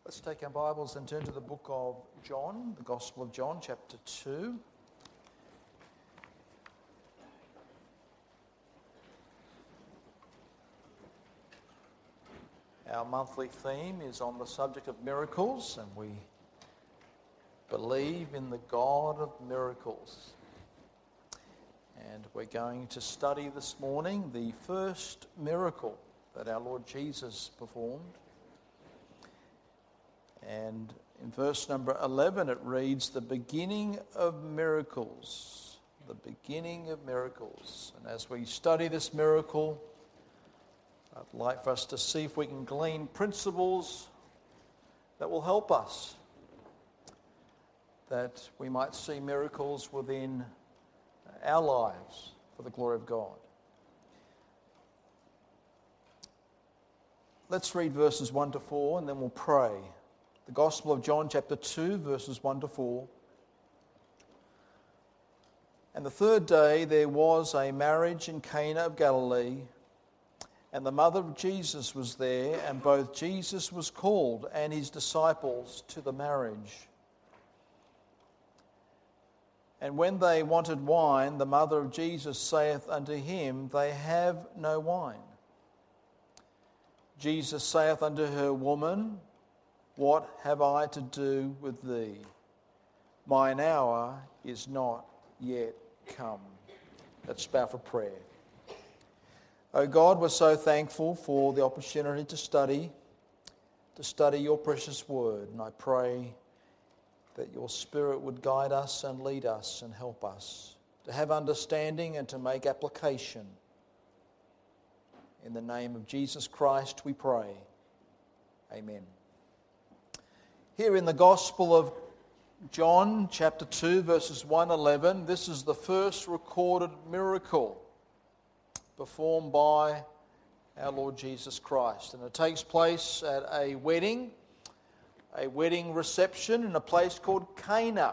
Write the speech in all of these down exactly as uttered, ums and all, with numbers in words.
Let's take our Bibles and turn to the book of John, the Gospel of John, chapter two. Our monthly theme is on the subject of miracles, and we believe in the God of miracles. And we're going to study this morning the first miracle that our Lord Jesus performed. And in verse number eleven it reads, the beginning of miracles, the beginning of miracles. And as we study this miracle, I'd like for us to see if we can glean principles that will help us, that we might see miracles within our lives for the glory of God. Let's read verses one to four and then we'll pray. The Gospel of John, chapter two, verses one to four. And the third day there was a marriage in Cana of Galilee, and the mother of Jesus was there, and both Jesus was called and his disciples to the marriage. And when they wanted wine, the mother of Jesus saith unto him, they have no wine. Jesus saith unto her, Woman, what have I to do with thee? Mine hour is not yet come. Let's bow for prayer. Oh God, we're so thankful for the opportunity to study, to study your precious word. And I pray that your Spirit would guide us and lead us and help us to have understanding and to make application. In the name of Jesus Christ we pray. Amen. Here in the Gospel of John, chapter two, verses one to eleven, this is the first recorded miracle performed by our Lord Jesus Christ. And it takes place at a wedding, a wedding reception in a place called Cana.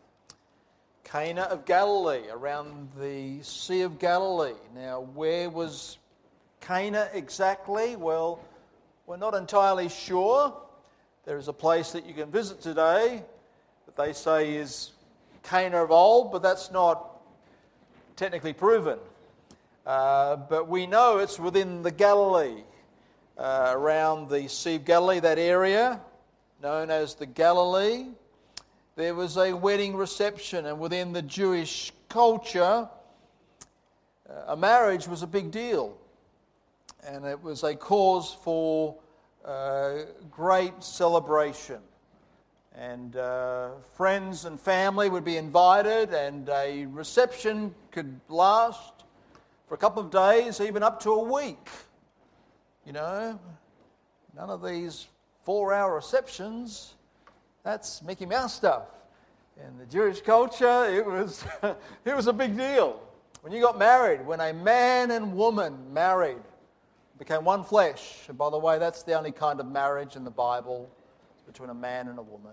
Cana of Galilee, around the Sea of Galilee. Now, where was Cana exactly? Well, we're not entirely sure. There is a place that you can visit today that they say is Cana of old, but that's not technically proven. Uh, but we know it's within the Galilee, uh, around the Sea of Galilee, that area known as the Galilee. There was a wedding reception, and within the Jewish culture, uh, a marriage was a big deal. And it was a cause for uh, great celebration. And uh, friends and family would be invited, and a reception could last for a couple of days, even up to a week. You know, none of these four-hour receptions, that's Mickey Mouse stuff. In the Jewish culture, it was it was a big deal. When you got married, when a man and woman married, became one flesh. And by the way, that's the only kind of marriage in the Bible, between a man and a woman.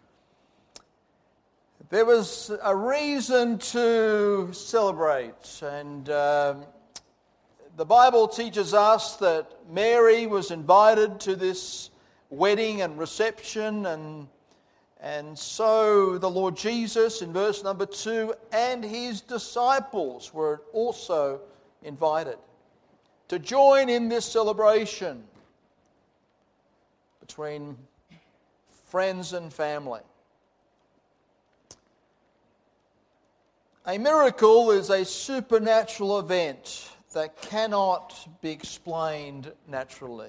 There was a reason to celebrate, and um, the Bible teaches us that Mary was invited to this wedding and reception, and and so the Lord Jesus, in verse number two, and his disciples were also invited to join in this celebration between friends and family. A miracle is a supernatural event that cannot be explained naturally.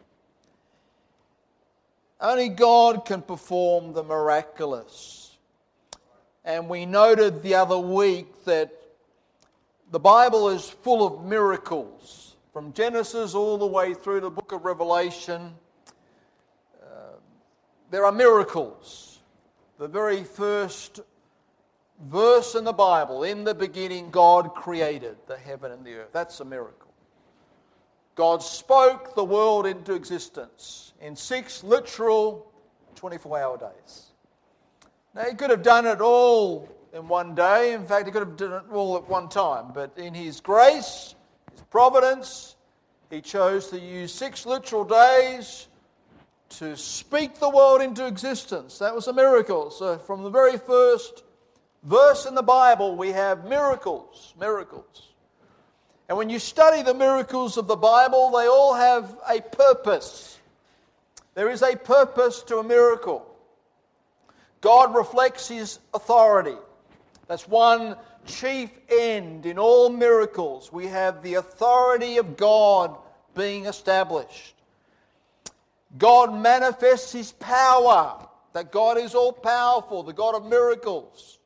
Only God can perform the miraculous. And we noted the other week that the Bible is full of miracles. From Genesis all the way through the book of Revelation, uh, there are miracles. The very first verse in the Bible, in the beginning God created the heaven and the earth. That's a miracle. God spoke the world into existence in six literal twenty-four hour days. Now, he could have done it all in one day. In fact, he could have done it all at one time. But in his grace, his providence, he chose to use six literal days to speak the world into existence. That was a miracle. So from the very first verse in the Bible, we have miracles, miracles. And when you study the miracles of the Bible, they all have a purpose. There is a purpose to a miracle. God reflects His authority. That's one chief end in all miracles. We have the authority of God being established. God manifests His power, that God is all-powerful, the God of miracles.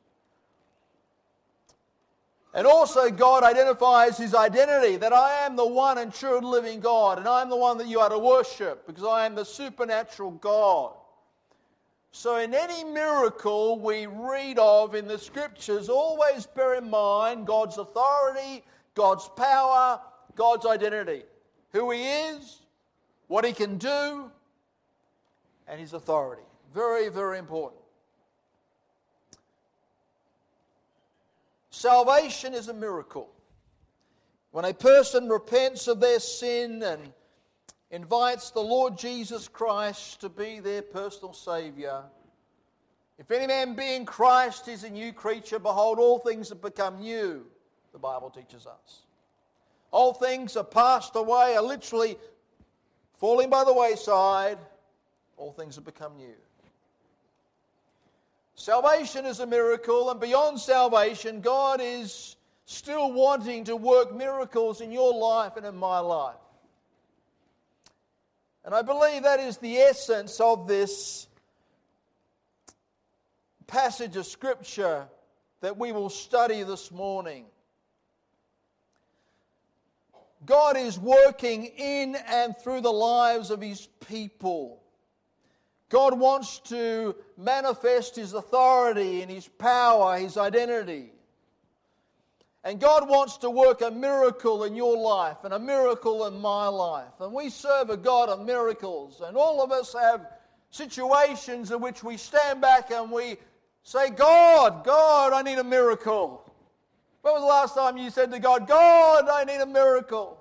And also God identifies His identity, that I am the one and true and living God, and I am the one that you are to worship, because I am the supernatural God. So in any miracle we read of in the Scriptures, always bear in mind God's authority, God's power, God's identity. Who He is, what He can do, and His authority. Very, very important. Salvation is a miracle. When a person repents of their sin and invites the Lord Jesus Christ to be their personal Saviour, if any man be in Christ, he is a new creature. Behold, all things have become new, the Bible teaches us. All things are passed away, are literally falling by the wayside. All things have become new. Salvation is a miracle, and beyond salvation, God is still wanting to work miracles in your life and in my life. And I believe that is the essence of this passage of Scripture that we will study this morning. God is working in and through the lives of His people. God wants to manifest His authority and His power, His identity. And God wants to work a miracle in your life and a miracle in my life. And we serve a God of miracles. And all of us have situations in which we stand back and we say, God, God, I need a miracle. When was the last time you said to God, God, I need a miracle?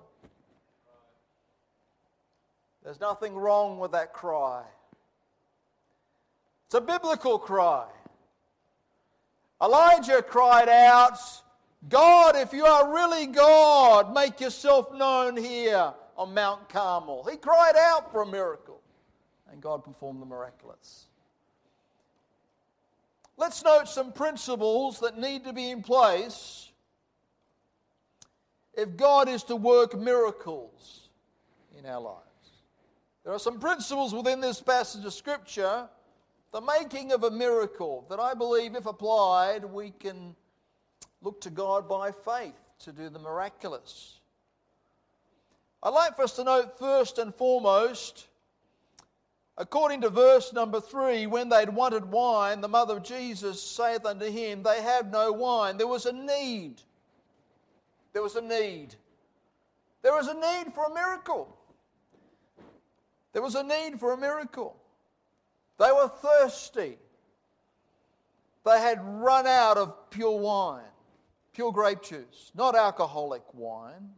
There's nothing wrong with that cry. It's a biblical cry. Elijah cried out, God, if you are really God, make yourself known here on Mount Carmel. He cried out for a miracle, and God performed the miraculous. Let's note some principles that need to be in place if God is to work miracles in our lives. There are some principles within this passage of Scripture, the making of a miracle, that I believe if applied, we can look to God by faith to do the miraculous. I'd like for us to note first and foremost, according to verse number three, when they'd wanted wine, the mother of Jesus saith unto him, they have no wine. There was a need. There was a need. There was a need for a miracle. There was a need for a miracle. They were thirsty. They had run out of pure wine, pure grape juice, not alcoholic wine.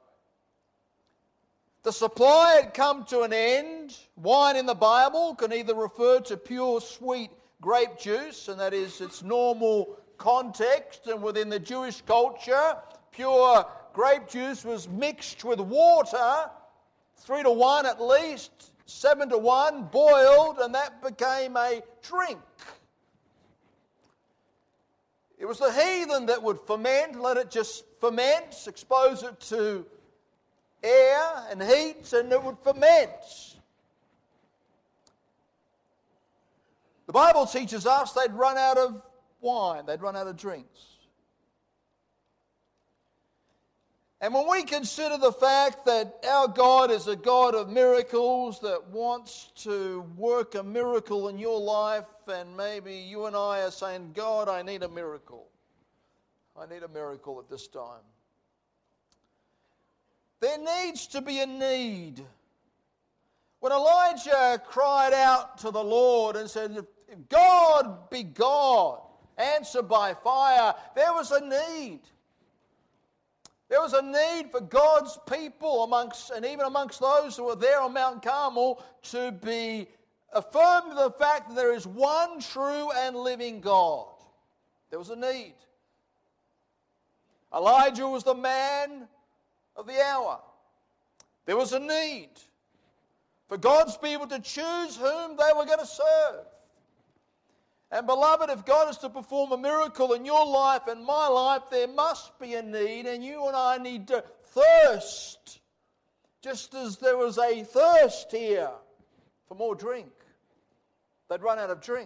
The supply had come to an end. Wine in the Bible can either refer to pure sweet grape juice, and that is its normal context, and within the Jewish culture, pure grape juice was mixed with water, three to one at least, seven to one, boiled, and that became a drink. It was the heathen that would ferment, let it just ferment, expose it to air and heat, and it would ferment. The Bible teaches us they'd run out of wine, they'd run out of drinks. And when we consider the fact that our God is a God of miracles, that wants to work a miracle in your life, and maybe you and I are saying, God, I need a miracle. I need a miracle at this time. There needs to be a need. When Elijah cried out to the Lord and said, if God be God, answer by fire, there was a need. There was a need for God's people amongst, and even amongst those who were there on Mount Carmel, to be affirmed to the fact that there is one true and living God. There was a need. Elijah was the man of the hour. There was a need for God's people to choose whom they were going to serve. And beloved, if God is to perform a miracle in your life and my life, there must be a need, and you and I need to thirst, just as there was a thirst here for more drink. They'd run out of drink.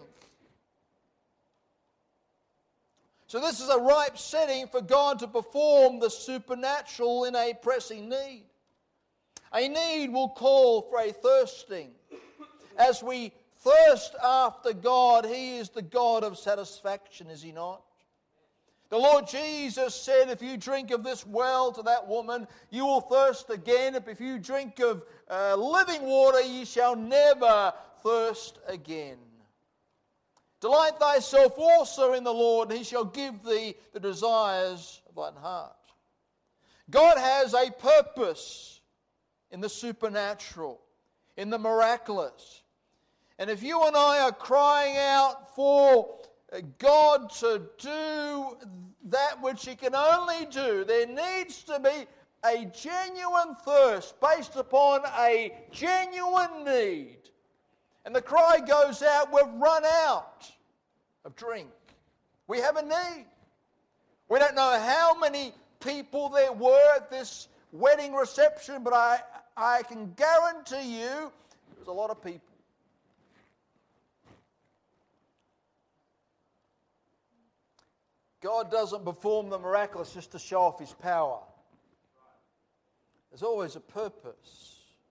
So this is a ripe setting for God to perform the supernatural in a pressing need. A need will call for a thirsting. As we thirst after God, He is the God of satisfaction, is He not? The Lord Jesus said, if you drink of this well to that woman, you will thirst again. If you drink of uh, living water, ye shall never thirst again. Delight thyself also in the Lord, and He shall give thee the desires of thine heart. God has a purpose in the supernatural, in the miraculous. And if you and I are crying out for God to do that which He can only do, there needs to be a genuine thirst based upon a genuine need. And the cry goes out, we've run out of drink. We have a need. We don't know how many people there were at this wedding reception, but I, I can guarantee you there was a lot of people. God doesn't perform the miraculous just to show off His power. There's always a purpose.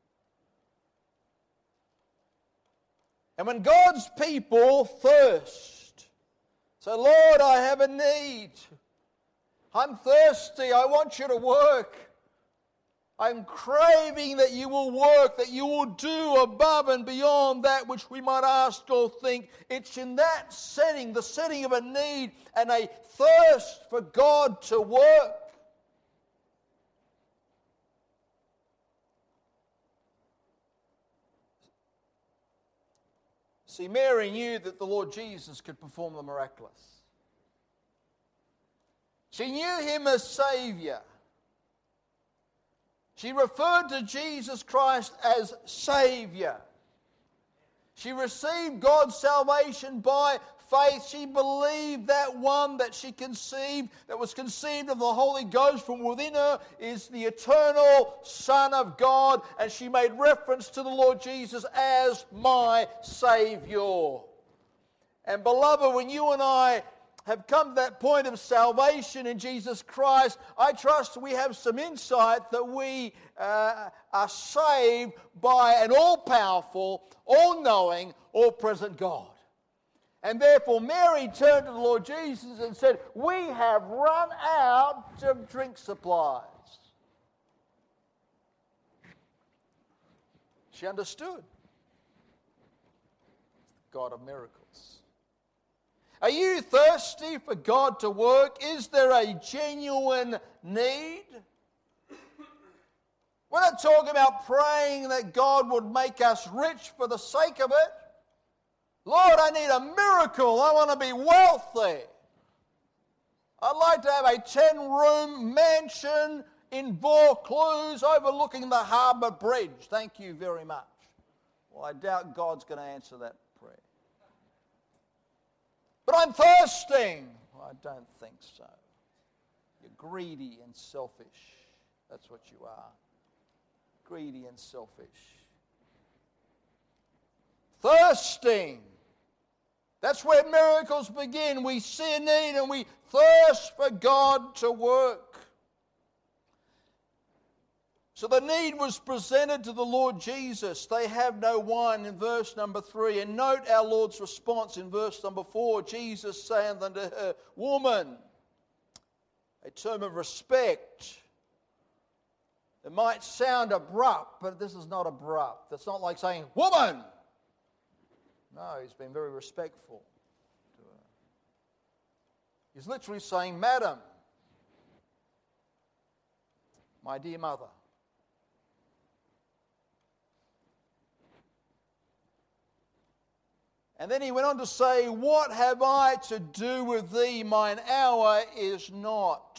And when God's people thirst, say, Lord, I have a need. I'm thirsty. I want you to work. I'm craving that you will work, that you will do above and beyond that which we might ask or think. It's in that setting, the setting of a need and a thirst for God to work. See, Mary knew that the Lord Jesus could perform the miraculous. She knew Him as Savior. She referred to Jesus Christ as Savior. She received God's salvation by faith. She believed that one that she conceived, that was conceived of the Holy Ghost from within her, is the eternal Son of God. And she made reference to the Lord Jesus as my Savior. And beloved, when you and I have come to that point of salvation in Jesus Christ, I trust we have some insight that we uh, are saved by an all-powerful, all-knowing, all-present God. And therefore Mary turned to the Lord Jesus and said, we have run out of drink supplies. She understood. God of miracles. Are you thirsty for God to work? Is there a genuine need? We're not talking about praying that God would make us rich for the sake of it. Lord, I need a miracle. I want to be wealthy. I'd like to have a ten-room mansion in Vaucluse overlooking the harbour bridge. Thank you very much. Well, I doubt God's going to answer that prayer. But I'm thirsting. Well, I don't think so. You're greedy and selfish. That's what you are. Greedy and selfish. Thirsting. That's where miracles begin. We see a need and we thirst for God to work. So the need was presented to the Lord Jesus. They have no wine in verse number three. And note our Lord's response in verse number four. Jesus saying unto her, woman, a term of respect. It might sound abrupt, but this is not abrupt. It's not like saying, woman. No, he's been very respectful to her. He's literally saying, madam. my dear mother. And then he went on to say, what have I to do with thee? Mine hour is not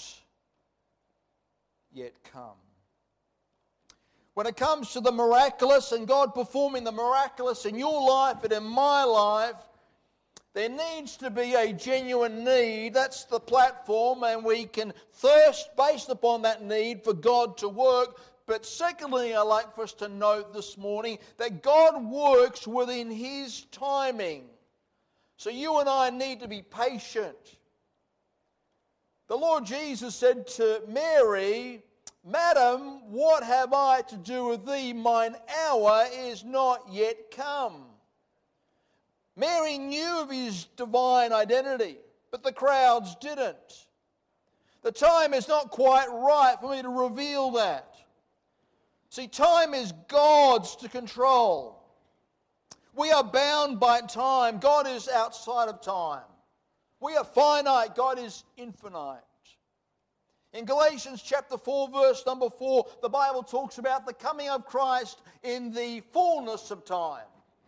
yet come. When it comes to the miraculous and God performing the miraculous in your life and in my life, there needs to be a genuine need. That's the platform, and we can thirst based upon that need for God to work. But secondly, I'd like for us to note this morning that God works within His timing. So you and I need to be patient. The Lord Jesus said to Mary, Madam, what have I to do with thee? Mine hour is not yet come. Mary knew of His divine identity, but the crowds didn't. The time is not quite right for me to reveal that. See, time is God's to control. We are bound by time. God is outside of time. We are finite. God is infinite. In Galatians chapter four, verse number four, the Bible talks about the coming of Christ in the fullness of time.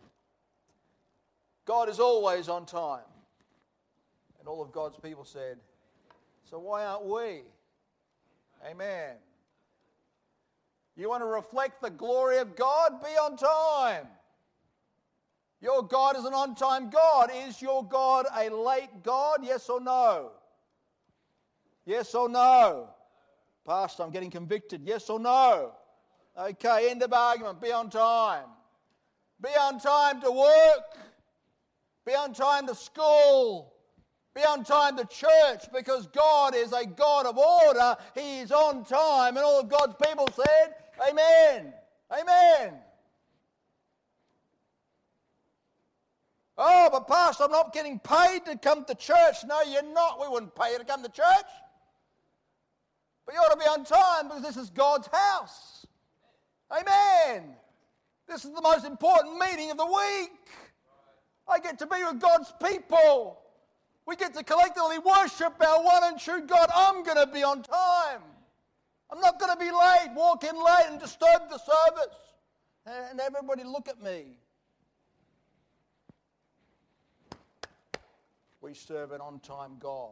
God is always on time. And all of God's people said, so why aren't we? Amen. You want to reflect the glory of God? Be on time. Your God is an on-time God. Is your God a late God? Yes or no? Yes or no? Pastor, I'm getting convicted. Yes or no? Okay, end of argument. Be on time. Be on time to work. Be on time to school. Be on time to church, because God is a God of order. He is on time. And all of God's people said, amen. Amen. Oh, but Pastor, I'm not getting paid to come to church. No, you're not. We wouldn't pay you to come to church. But you ought to be on time, because this is God's house. Amen. This is the most important meeting of the week. I get to be with God's people. We get to collectively worship our one and true God. I'm going to be on time. I'm not going to be late, walk in late and disturb the service. And everybody look at me. We serve an on-time God.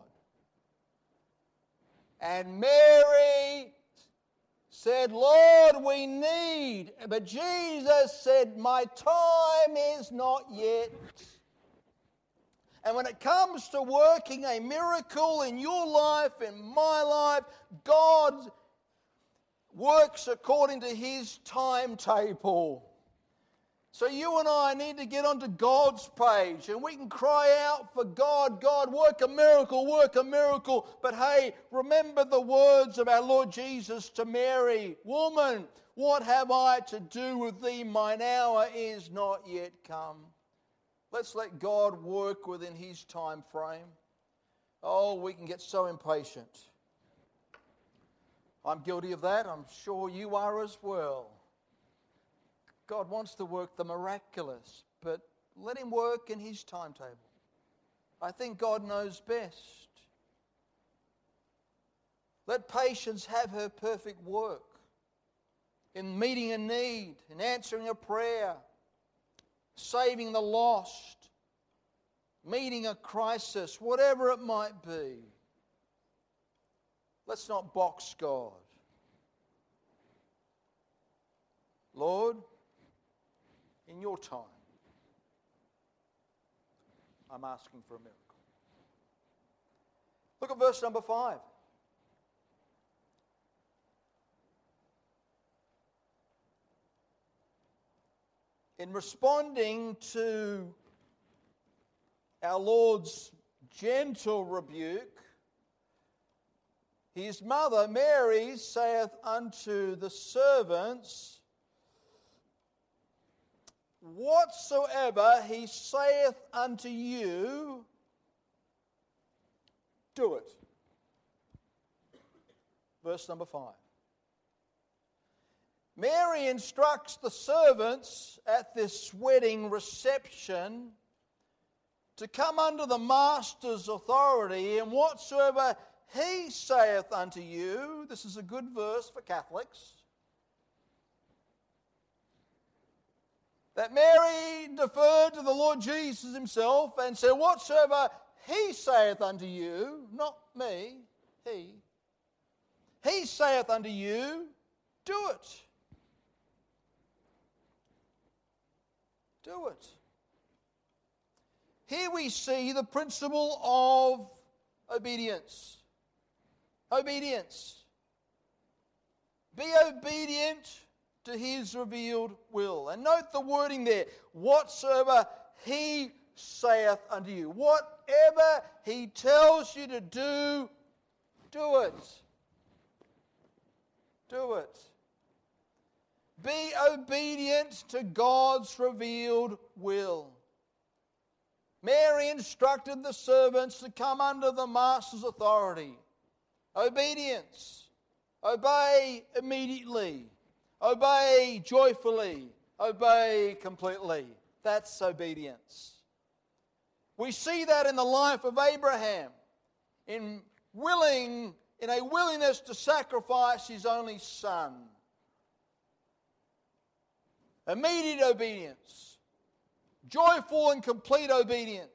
And Mary said, Lord, we need. But Jesus said, my time is not yet. And when it comes to working a miracle in your life, in my life, God works according to His timetable. So you and I need to get onto God's page, and we can cry out for God, God, work a miracle, work a miracle. But hey, remember the words of our Lord Jesus to Mary, woman, what have I to do with thee? Mine hour is not yet come. Let's let God work within His time frame. Oh, we can get so impatient. I'm guilty of that. I'm sure you are as well. God wants to work the miraculous, but let Him work in His timetable. I think God knows best. Let patience have her perfect work in meeting a need, in answering a prayer, saving the lost, meeting a crisis, whatever it might be. Let's not box God. Lord, in your time, I'm asking for a miracle. Look at verse number five. In responding to our Lord's gentle rebuke, His mother Mary saith unto the servants, whatsoever He saith unto you, do it. Verse number five. Mary instructs the servants at this wedding reception to come under the master's authority, and whatsoever he saith unto you, this is a good verse for Catholics, that Mary deferred to the Lord Jesus himself and said, whatsoever he saith unto you, not me, he, he saith unto you, do it. Do it. Here we see the principle of obedience. Obedience. Be obedient to his revealed will. And note the wording there. Whatsoever he saith unto you. Whatever he tells you to do, do it. Do it. Be obedient to God's revealed will. Mary instructed the servants to come under the master's authority. Obedience. Obey immediately. Obey joyfully. Obey completely. That's obedience. We see that in the life of Abraham, in willing, in a willingness to sacrifice his only son. Immediate obedience. Joyful and complete obedience.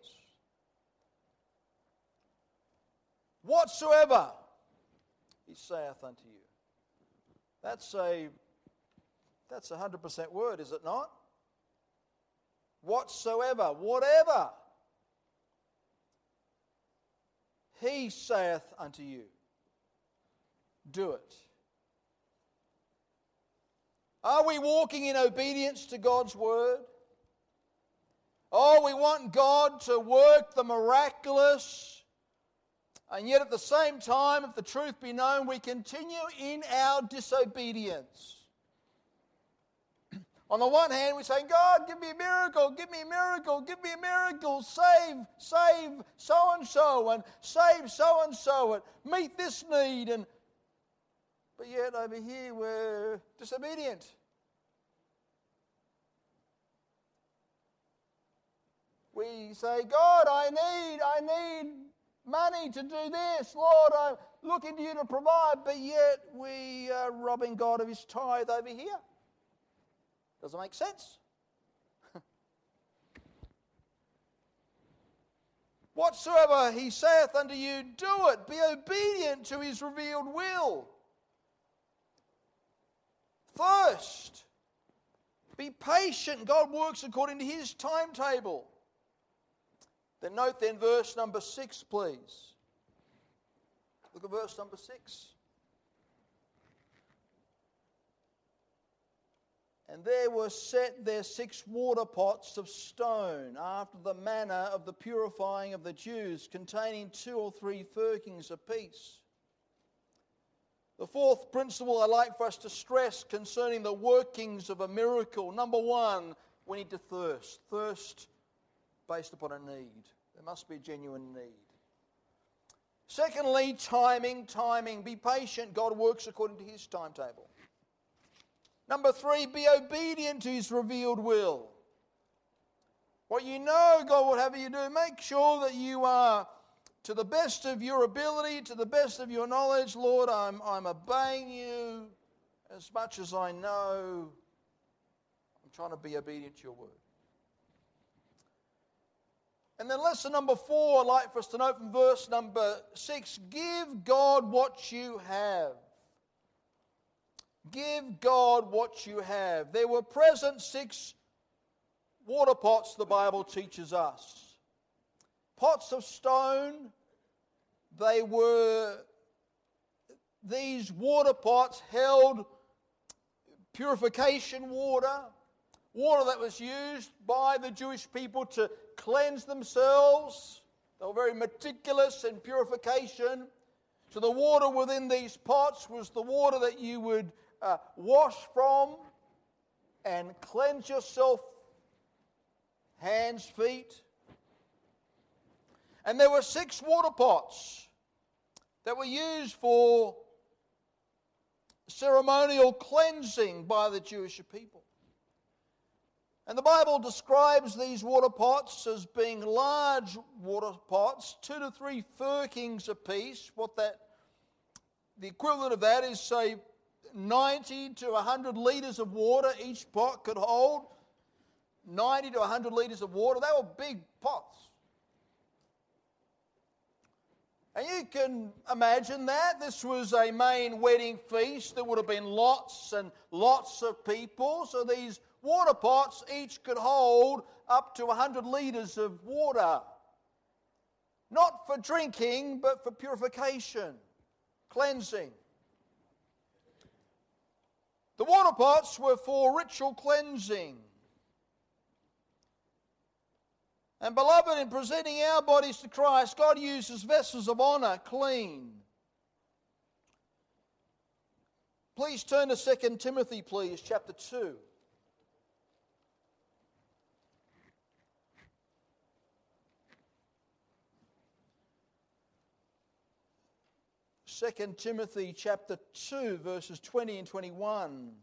Whatsoever he saith unto you. That's a that's a hundred percent word, is it not? Whatsoever, whatever he saith unto you, do it. Are we walking in obedience to God's word? Oh, we want God to work the miraculous, and yet at the same time, if the truth be known, we continue in our disobedience. On the one hand, we say, God, give me a miracle, give me a miracle, give me a miracle, save, save so-and-so, and save so-and-so, and meet this need, and but yet over here we're disobedient. We say, God, I need, I need money to do this. Lord, I'm looking to you to provide, but yet we are robbing God of his tithe over here. Doesn't make sense. Whatsoever he saith unto you, do it. Be obedient to his revealed will. First, be patient. God works according to his timetable. Then note then verse number six, please. Look at verse number six. And there were set there six water pots of stone, after the manner of the purifying of the Jews, containing two or three firkins apiece. The fourth principle I'd like for us to stress concerning the workings of a miracle. Number one, we need to thirst. Thirst based upon a need. There must be a genuine need. Secondly, timing, timing. Be patient. God works according to his timetable. Number three, be obedient to his revealed will. What you know God will have you do, make sure that you are, to the best of your ability, to the best of your knowledge, Lord, I'm, I'm obeying you as much as I know. I'm trying to be obedient to your word. And then lesson number four, I'd like for us to note from verse number six, give God what you have. Give God what you have. There were present six water pots, the Bible teaches us. Pots of stone. They were, these water pots held purification water, water that was used by the Jewish people to cleanse themselves. They were very meticulous in purification. So the water within these pots was the water that you would uh, wash from and cleanse yourself, hands, feet. And there were six water pots that were used for ceremonial cleansing by the Jewish people. And the Bible describes these water pots as being large water pots, two to three firkins apiece. What that, the equivalent of that is, say, ninety to one hundred litres of water each pot could hold. ninety to one hundred litres of water. They were big pots. And you can imagine that. This was a main wedding feast. There would have been lots and lots of people. So these water pots each could hold up to one hundred litres of water. Not for drinking, but for purification, cleansing. The water pots were for ritual cleansing. And beloved, in presenting our bodies to Christ, God uses vessels of honour, clean. Please turn to Second Timothy, please, chapter two. Second Timothy chapter two, verses twenty and twenty-one.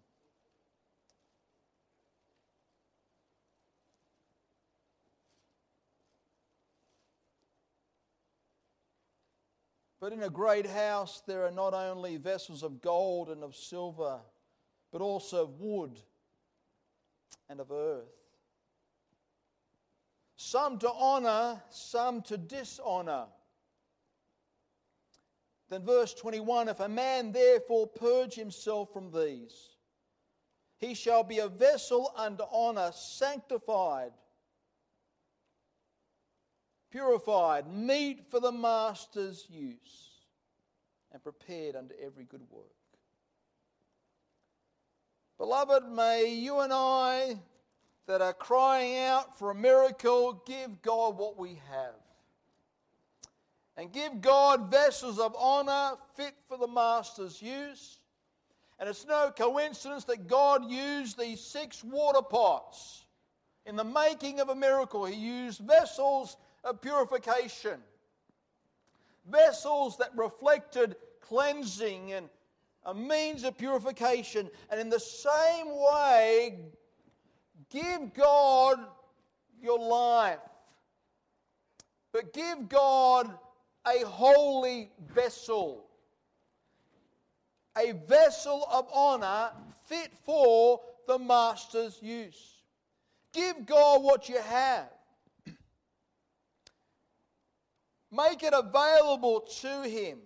But in a great house there are not only vessels of gold and of silver, but also of wood and of earth. Some to honour, some to dishonour. Then verse twenty-one, if a man therefore purge himself from these, he shall be a vessel unto honour, sanctified, purified, meet for the master's use, and prepared unto every good work. Beloved, may you and I that are crying out for a miracle give God what we have. And give God vessels of honour fit for the master's use. And it's no coincidence that God used these six water pots in the making of a miracle. He used vessels of purification, vessels that reflected cleansing and a means of purification. And in the same way, give God your life, but give God a holy vessel, a vessel of honour fit for the master's use. Give God what you have. Make it available to Him.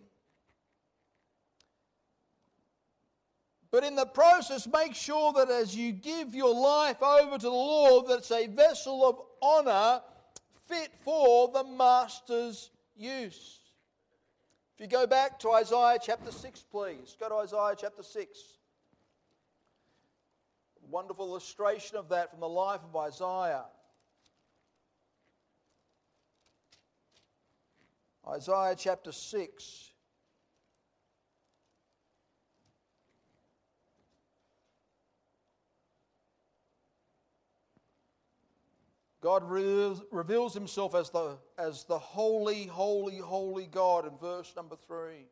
But in the process, make sure that as you give your life over to the Lord, that it's a vessel of honour fit for the master's use. If you go back to Isaiah chapter six, please. Go to Isaiah chapter six. Wonderful illustration of that from the life of Isaiah. Isaiah chapter six. God reveals, reveals Himself as the, as the holy, holy, holy God in verse number three.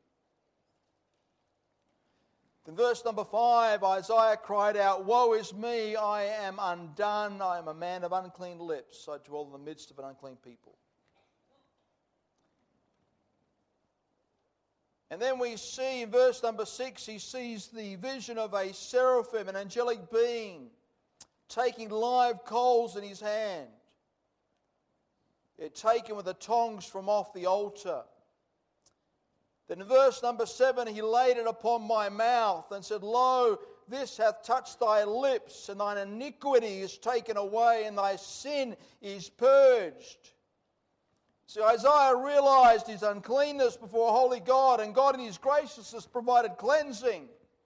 In verse number five, Isaiah cried out, "Woe is me, I am undone, I am a man of unclean lips, I dwell in the midst of an unclean people." And then we see in verse number six, he sees the vision of a seraphim, an angelic being, taking live coals in his hand. It taken with the tongs from off the altar. Then in verse number seven, he laid it upon my mouth and said, "Lo, this hath touched thy lips, and thine iniquity is taken away, and thy sin is purged." See, Isaiah realized his uncleanness before a holy God, and God in His graciousness provided cleansing.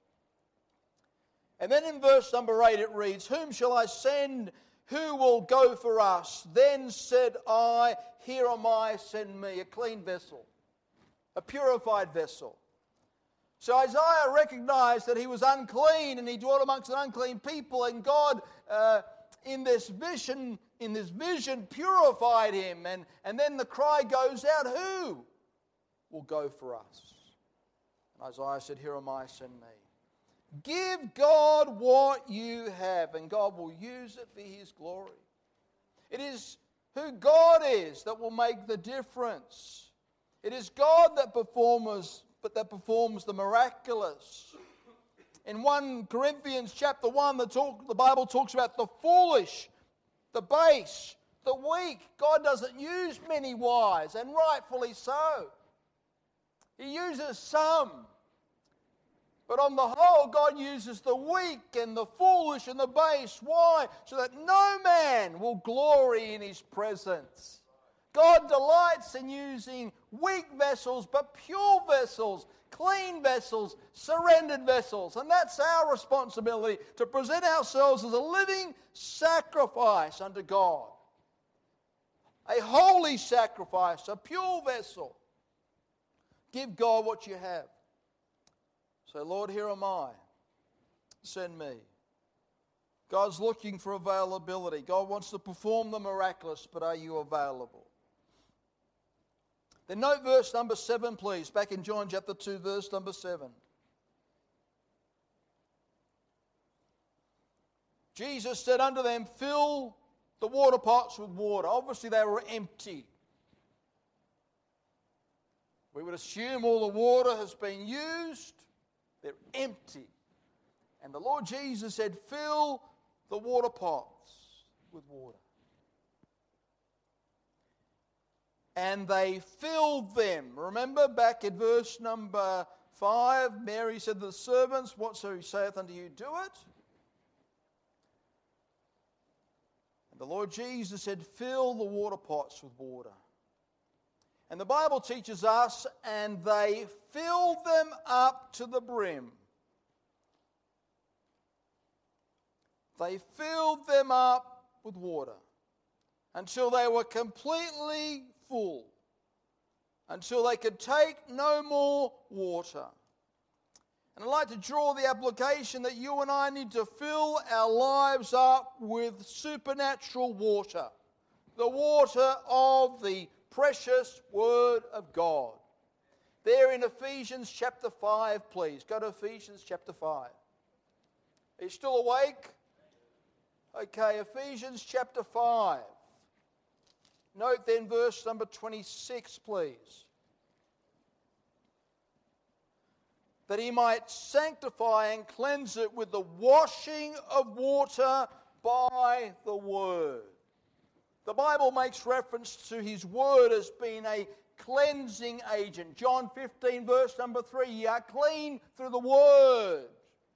And then in verse number eight it reads, "Whom shall I send? Who will go for us? Then said I, Here am I, send me." A clean vessel, a purified vessel. So Isaiah recognized that he was unclean and he dwelt amongst an unclean people, and God uh, in this vision, in this vision purified him. And, and then the cry goes out, "Who will go for us?" And Isaiah said, "Here am I, send me." Give God what you have, and God will use it for His glory. It is who God is that will make the difference. It is God that performs, but that performs the miraculous. In First Corinthians chapter one, the, talk, the Bible talks about the foolish, the base, the weak. God doesn't use many wise, and rightfully so. He uses some. But on the whole, God uses the weak and the foolish and the base. Why? So that no man will glory in His presence. God delights in using weak vessels, but pure vessels, clean vessels, surrendered vessels. And that's our responsibility, to present ourselves as a living sacrifice unto God. A holy sacrifice, a pure vessel. Give God what you have. So, Lord, here am I. Send me. God's looking for availability. God wants to perform the miraculous, but are you available? Then note verse number seven, please. Back in John chapter two, verse number seven. Jesus said unto them, fill the water pots with water. Obviously they were empty. We would assume all the water has been used. They're empty. And the Lord Jesus said, fill the water pots with water. And they filled them. Remember back in verse number five, Mary said to the servants, whatsoever He saith unto you, do it. And the Lord Jesus said, fill the water pots with water. And the Bible teaches us, and they filled them up to the brim. They filled them up with water until they were completely full, until they could take no more water. And I'd like to draw the application that you and I need to fill our lives up with supernatural water, the water of the precious Word of God. There in Ephesians chapter five, please. Go to Ephesians chapter five. Are you still awake? Okay, Ephesians chapter five. Note then verse number twenty-six, please. That He might sanctify and cleanse it with the washing of water by the Word. The Bible makes reference to His Word as being a cleansing agent. John fifteen, verse number three, ye are clean through the Word.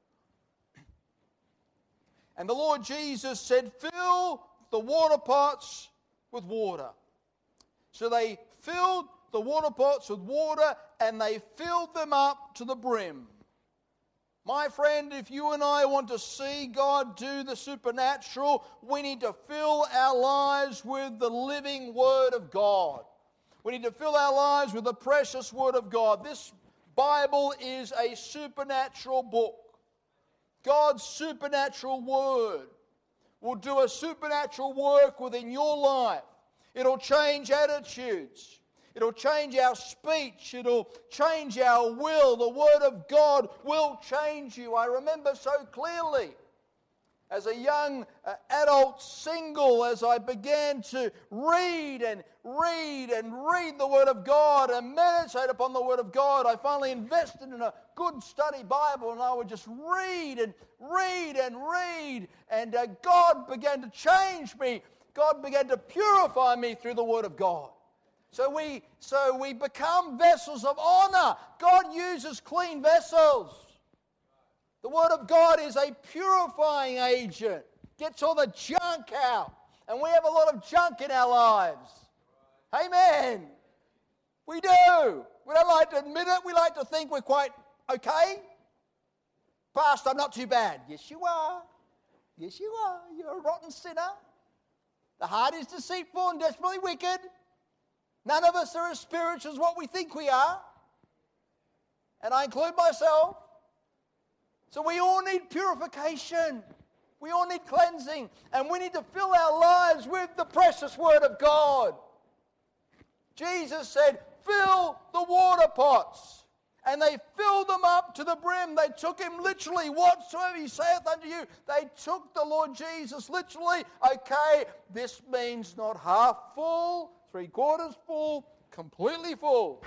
And the Lord Jesus said, fill the water pots with water. So they filled the water pots with water, and they filled them up to the brim. My friend, if you and I want to see God do the supernatural, we need to fill our lives with the living Word of God. We need to fill our lives with the precious Word of God. This Bible is a supernatural book. God's supernatural Word will do a supernatural work within your life. It'll change attitudes. It'll change our speech. It'll change our will. The Word of God will change you. I remember so clearly as a young uh, adult single, as I began to read and read and read the Word of God and meditate upon the Word of God, I finally invested in a good study Bible, and I would just read and read and read, and uh, God began to change me. God began to purify me through the Word of God. So we, so we become vessels of honor. God uses clean vessels. The Word of God is a purifying agent. Gets all the junk out. And we have a lot of junk in our lives. Amen. We do. We don't like to admit it. We like to think we're quite okay. Pastor, I'm not too bad. Yes, you are. Yes, you are. You're a rotten sinner. The heart is deceitful and desperately wicked. None of us are as spiritual as what we think we are. And I include myself. So we all need purification. We all need cleansing. And we need to fill our lives with the precious Word of God. Jesus said, fill the water pots. And they filled them up to the brim. They took him literally. Whatsoever he saith unto you. They took the Lord Jesus literally. Okay, this means not half full, three quarters full, completely full.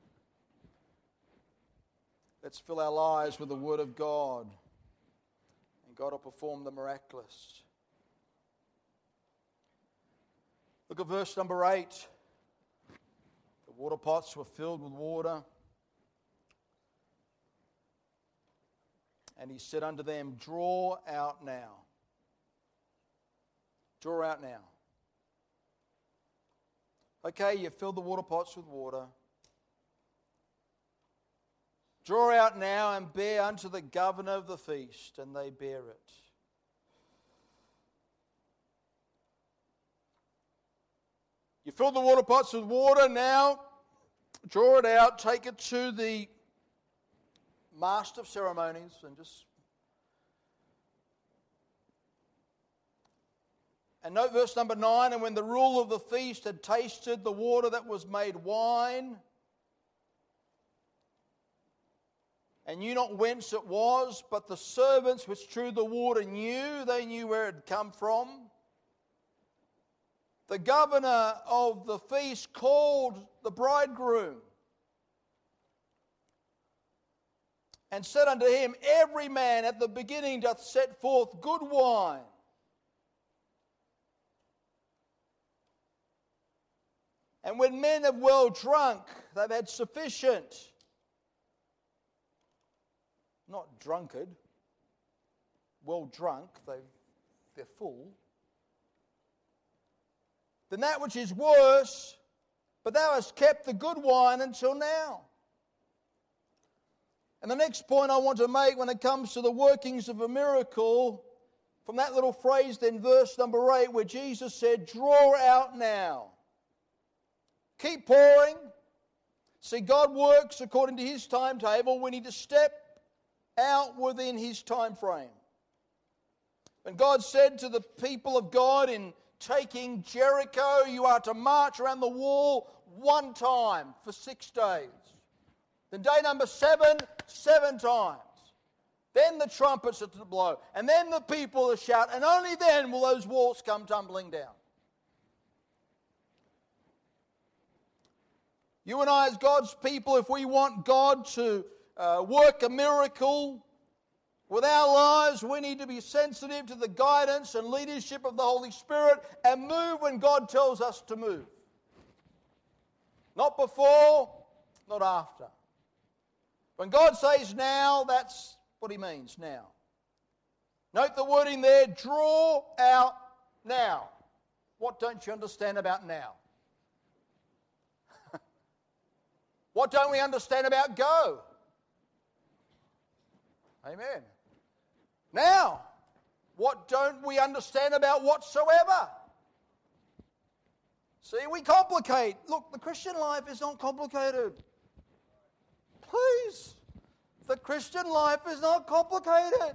Let's fill our lives with the Word of God. And God will perform the miraculous. Look at verse number eight. The water pots were filled with water. And he said unto them, draw out now. Draw out now. Okay, you filled the water pots with water. Draw out now and bear unto the governor of the feast. And they bear it. You filled the water pots with water. Now, draw it out. Take it to the master of ceremonies and just and note verse number nine. And when the ruler of the feast had tasted the water that was made wine, and knew not whence it was, but the servants which drew the water knew, they knew where it had come from. The governor of the feast called the bridegroom and said unto him, every man at the beginning doth set forth good wine. And when men have well drunk, they've had sufficient. Not drunkard. Well drunk, they've, they're full. Then that which is worse, but thou hast kept the good wine until now. And the next point I want to make when it comes to the workings of a miracle, from that little phrase then, verse number eight, where Jesus said, draw out now. Keep pouring. See, God works according to His timetable. We need to step out within His time frame. When God said to the people of God in taking Jericho, you are to march around the wall one time for six days. Then day number seven, seven times. Then the trumpets are to blow. And then the people are shout. And only then will those walls come tumbling down. You and I as God's people, if we want God to uh, work a miracle with our lives, we need to be sensitive to the guidance and leadership of the Holy Spirit and move when God tells us to move. Not before, not after. When God says now, that's what He means, now. Note the wording there, draw out now. What don't you understand about now? What don't we understand about go? Amen. Now, what don't we understand about whatsoever? See, we complicate. Look, the Christian life is not complicated. Please, the Christian life is not complicated.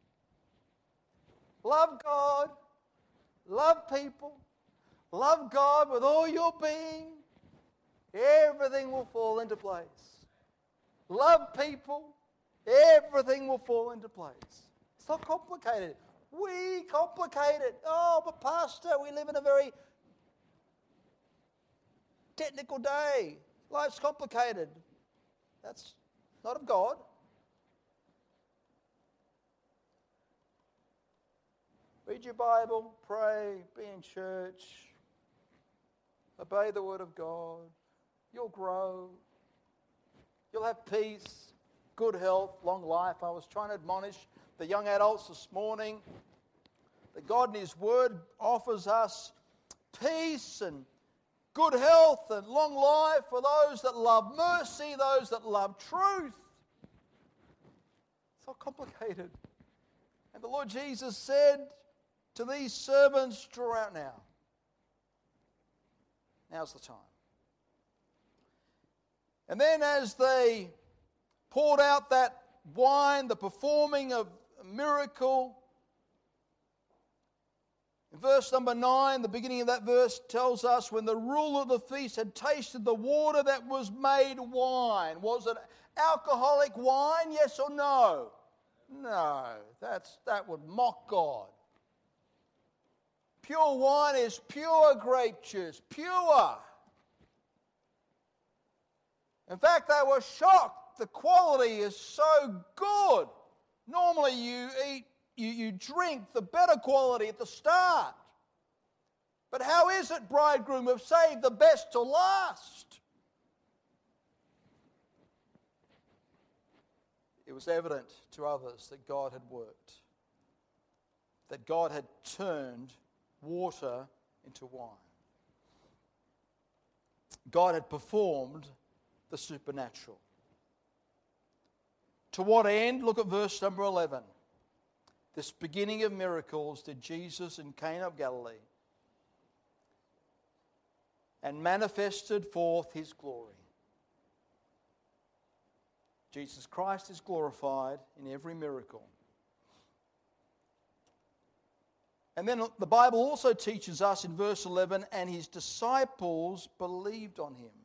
Love God, love people, love God with all your being. Everything will fall into place. Love people, everything will fall into place. It's not complicated. We complicate it. Oh, but Pastor, we live in a very technical day. Life's complicated. That's not of God. Read your Bible, pray, be in church, obey the Word of God. You'll grow. You'll have peace, good health, long life. I was trying to admonish the young adults this morning that God in His Word offers us peace and good health and long life for those that love mercy, those that love truth. It's not complicated. And the Lord Jesus said to these servants, draw out now. Now's the time. And then as they poured out that wine, the performing of a miracle, In verse number nine, the beginning of that verse tells us, when the ruler of the feast had tasted the water that was made wine. Was it alcoholic wine, yes or no? No, that's, that would mock God. Pure wine is pure grape juice, pure. In fact, they were shocked. The quality is so good. Normally you eat, you, you drink the better quality at the start. But how is it, bridegroom, have saved the best to last? It was evident to others that God had worked, that God had turned water into wine. God had performed the supernatural. To what end? Look at verse number eleven. This beginning of miracles did Jesus in Cana of Galilee, and manifested forth his glory. Jesus Christ is glorified in every miracle. And then the Bible also teaches us in verse eleven, and his disciples believed on him.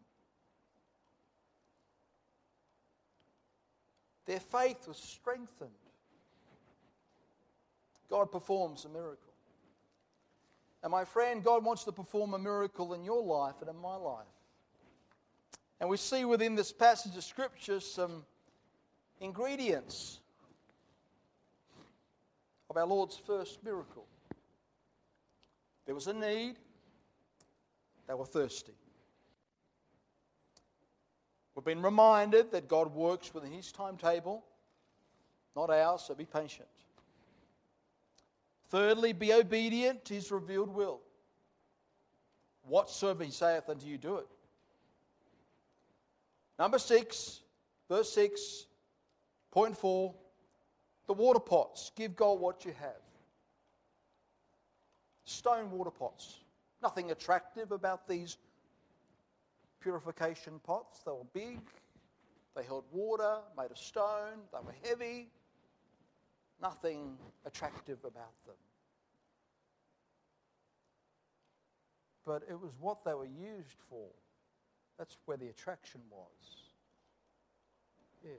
Their faith was strengthened. God performs a miracle. And my friend, God wants to perform a miracle in your life and in my life. And we see within this passage of Scripture some ingredients of our Lord's first miracle. There was a need. They were thirsty. We've been reminded that God works within his timetable, not ours, so be patient. Thirdly, be obedient to his revealed will. Whatsoever he saith unto you, do it. Number six, verse six, point four, the water pots. Give God what you have. Stone water pots. Nothing attractive about these purification pots. They were big. They held water, made of stone. They were heavy. Nothing attractive about them. But it was what they were used for. That's where the attraction was. Yeah.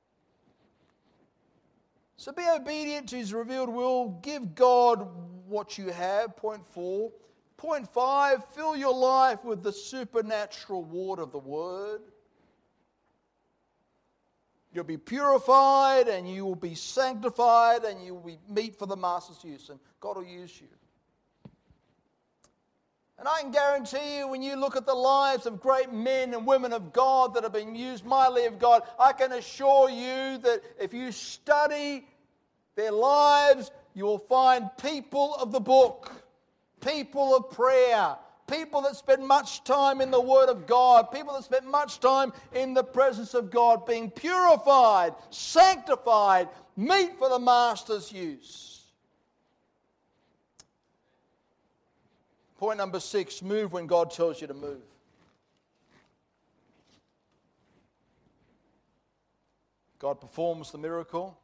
So be obedient to his revealed will. Give God what you have. Point four. Point five, fill your life with the supernatural water of the Word. You'll be purified and you will be sanctified and you will be meet for the Master's use, and God will use you. And I can guarantee you, when you look at the lives of great men and women of God that have been used mightily of God, I can assure you that if you study their lives, you will find people of the book, people of prayer, people that spend much time in the Word of God, people that spend much time in the presence of God, being purified, sanctified, meet for the Master's use. Point number six, move when God tells you to move. God performs the miracle.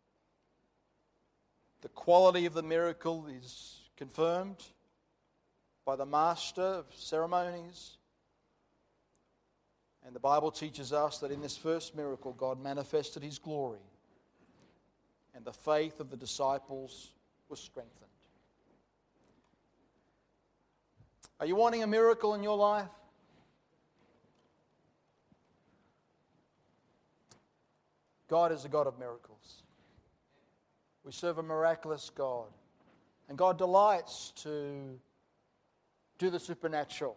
The quality of the miracle is confirmed by the master of ceremonies. And the Bible teaches us that in this first miracle, God manifested his glory. And the faith of the disciples was strengthened. Are you wanting a miracle in your life? God is a God of miracles. We serve a miraculous God. And God delights to do the supernatural.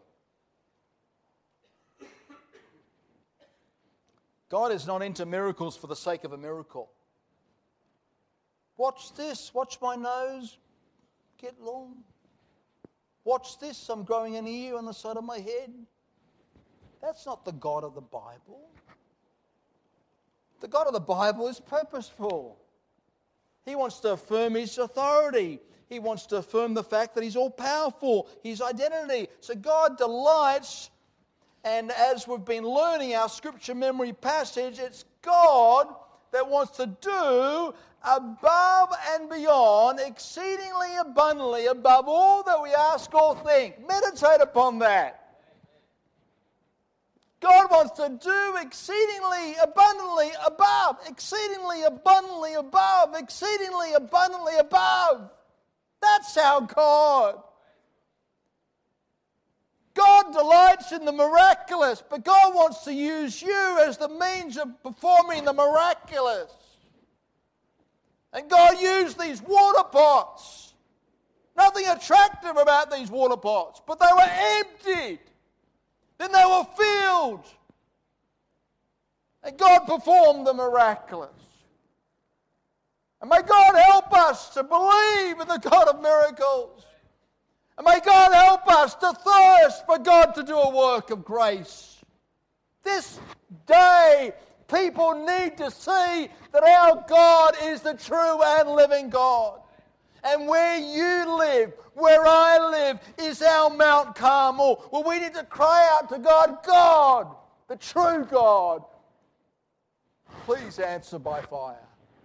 God is not into miracles for the sake of a miracle. Watch this. Watch my nose get long. Watch this. I'm growing an ear on the side of my head. That's not the God of the Bible. The God of the Bible is purposeful. He wants to affirm his authority. He wants to affirm the fact that he's all-powerful, his identity. So God delights, and as we've been learning our scripture memory passage, it's God that wants to do above and beyond, exceedingly abundantly, above all that we ask or think. Meditate upon that. God wants to do exceedingly abundantly above, exceedingly abundantly above, exceedingly abundantly above. That's our God. God delights in the miraculous, but God wants to use you as the means of performing the miraculous. And God used these water pots. Nothing attractive about these water pots, but they were emptied. Then they were filled. And God performed the miraculous. And may God help us to believe in the God of miracles. And may God help us to thirst for God to do a work of grace. This day, people need to see that our God is the true and living God. And where you live, where I live, is our Mount Carmel. Well, we need to cry out to God, God, the true God, please answer by fire.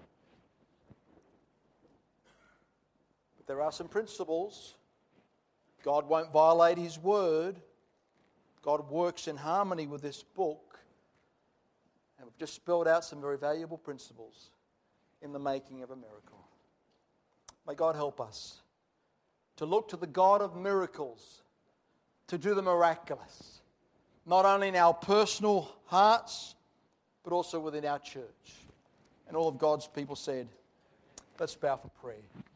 But there are some principles. God won't violate His word. God works in harmony with this book. And we've just spelled out some very valuable principles in the making of a miracle. May God help us to look to the God of miracles to do the miraculous, not only in our personal hearts, but also within our church. And all of God's people said, let's bow for prayer.